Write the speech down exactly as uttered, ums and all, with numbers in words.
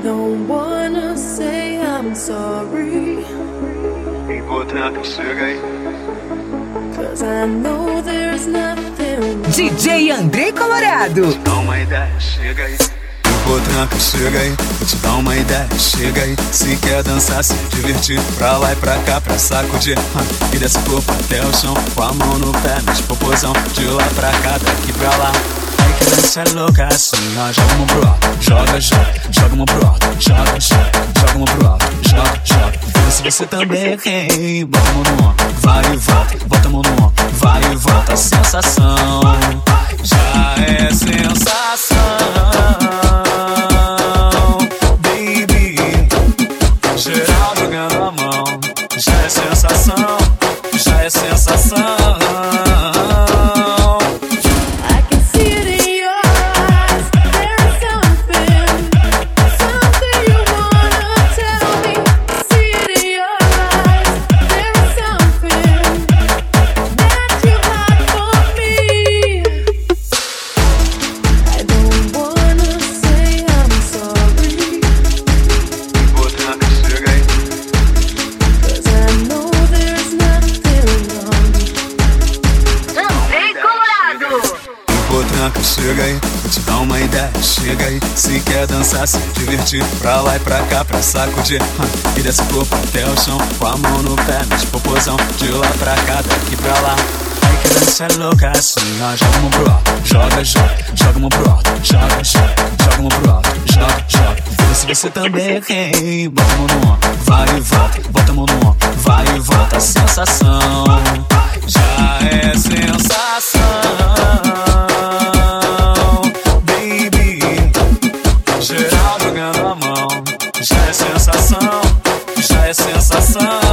don't wanna say I'm sorry, Importante, chega aí. cause I know there's nothing wrong. D J Andrei Colorado. Dá uma ideia, chega aí. Pô, tranca, chega aí, vou te dar uma ideia, chega aí. Se quer dançar, se divertir, pra lá e pra cá, pra sacudir, hum, e desce o corpo até o chão, com a mão no pé, mexe popozão, de lá pra cá, daqui pra lá. Ai, que dança louca assim, ó, joga a mão pro alto, joga, joga, joga a mão pro alto, joga, joga, joga a mão pro alto, joga, joga. Se você também quer, bota a mão no ombro, vai e volta, bota a mão no ombro, vai e volta, a sensação já é sensação. Geral jogando a mão, já é sensação, já é sensação. I can see it in your eyes. There's something, something you wanna tell me. See it in your eyes. There's something that you hide from me. I don't wanna say I'm sorry, Importante, chega aí. cause I know there's nothing wrong. Andrei Colorado. Pô, tranca, chega aí, vou te dar uma ideia, chega aí. Se quer dançar, se divertir, pra lá e pra cá, pra sacudir, hum, e desce o corpo até o chão, com a mão no pé, mexe popozão, de lá pra cá, daqui pra lá. Ai, que dança louca assim, ó, joga a mão pro alto, joga, joga, joga a mão pro alto, joga, joga, joga a mão pro alto, joga, joga. E se você também quer, bota a mão no ombro, vai e volta, bota a mão no ombro, vai e volta, a sensação já é sensação. Geral jogando a mão, já é sensação, já é sensação.